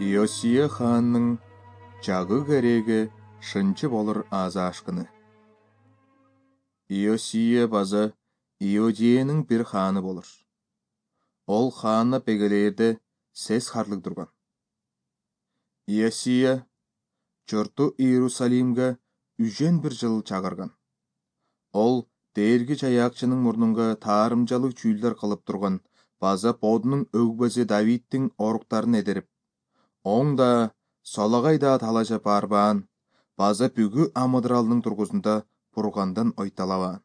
Иосия ханның жағы кереге шынчы болыр аза ашқыны. Иосия базы Иудеяның бір ханы болыр. Ол ханы пегелерді сес харлық тұрған. Иосия жұрты Иерусалимге үжен бір жыл чағырған. Ол дергі жаяқчының мұрныңға тарымжалық чүйлдер қылып тұрған база подының өгбөзі Давидтің орықтарын едеріп, оңда солағайда талажа барбан, база бүгі амыдыралының тұрғызында бұрғандан ойталаван.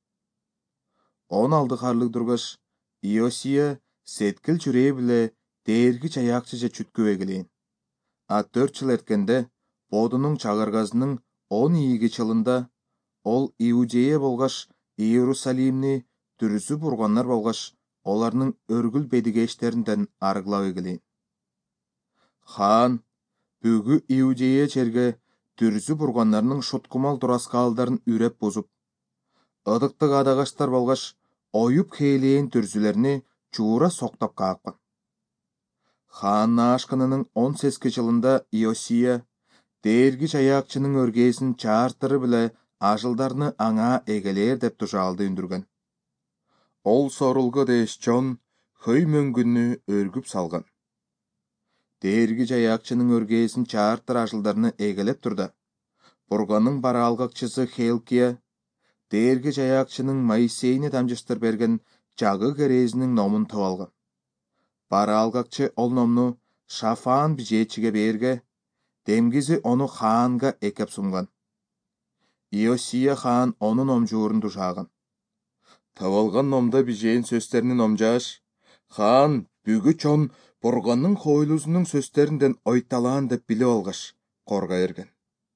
Он алды қарлық тұрғаш, Иосия сеткіл жүрей біле дергі жаяқчыжа чүткі егілейін. 4 жыл еткенде подының чағырғазының 12 жылында ол Иудея болғаш Иерусалимні түрізі бұрғанлар болғаш, оларның өргіл бедігештерінден арғылау егілейін. Хан бүгі Иудея жерге түрізі бұрғанларының шұтқымал дұрасқалдарын үреп бозып, ыдықтық адағаштар болғаш, ойып кейлейін түрзілеріне чуыра соқтап қақпан. Хан ашқынының 18 жылында Иосия дергі жаяқчының өргесін чартыры біле ажылдарыны аңа егелер деп тұжалды үндірген. Ол сорылғы деш жон хөй мөңгіні өргіп салған. Дергі жаяқчының өргесін чартыр ажылдарыны егелеп тұрды. Бұрғаның бара алғақчысы Хелкия дергі жаяқчының Моисейіне дамжыстыр берген жағы керезінің номын тауалған. Бара алғақчы ол номны Шафан бижетчіге берге, демгізі оны ханға екеп сұнған. Иосия хан оның номжуырын тұжаған. Тавалған номда бижейін сөстерінің номжаш, хан бүгі чон бұрғанның хойлузының сөстерінден ойталан деп білі олғаш, қорға ерген.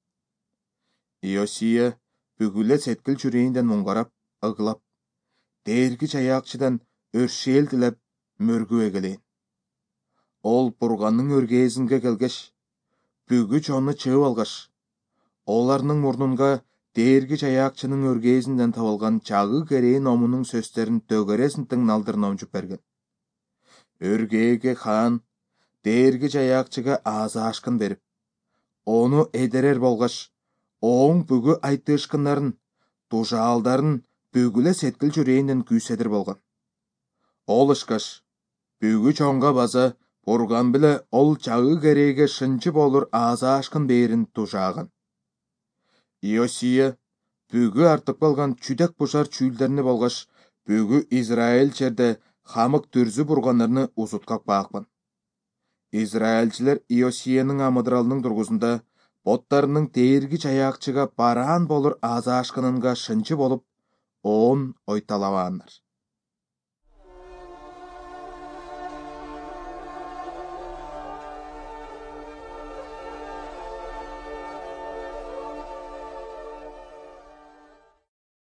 Иосия бүгілі сеткіл жүрейінден мұңғарап, ұғылап, дергі жаяқчыдан өршел ділеп, мөргі егелейін. Ол бұрғанның өргезінге келгеш, бүгі чоны чөу алғаш, оларның мұрнынға дергі жаяқчының өргезінден тавылған жағы керейін омының сөстерін төгересінтің налдыр номжып берген. Өргеге хан дергі жаяқчыға азы ашқын беріп, оны едерер болғаш, оң бүгі айтышқынларын, тұжалдарын бүгілі сеткіл жүрейінден күйседір болған. Ол ұшқаш, бүгі чонға база, бұрған білі ол жағы кереге шынчы болыр азы ашқын берін тұжаған. Иосия бүгі артық болған чүдек бұшар чүйлдеріні болғаш, бүгі Израиль жерде хамық түрзі бұрғанларыны ұзытқақ бақпан. Израильчілер Иосияның амыдыралының тұрғызында боттарының дергі жаяқчыға баран болыр азы ашқынынға шынчы болып, он ойталаванлар.